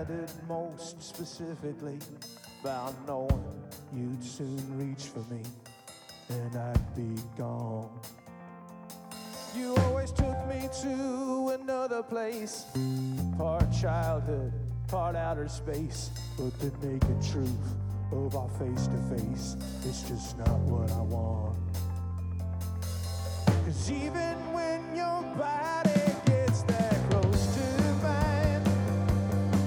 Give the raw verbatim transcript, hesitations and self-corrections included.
excited most specifically about knowing you'd soon reach for me and I'd be gone. You always took me to another place, part childhood, part outer space, but the naked truth of our face-to-face is just not what I want. 'Cause even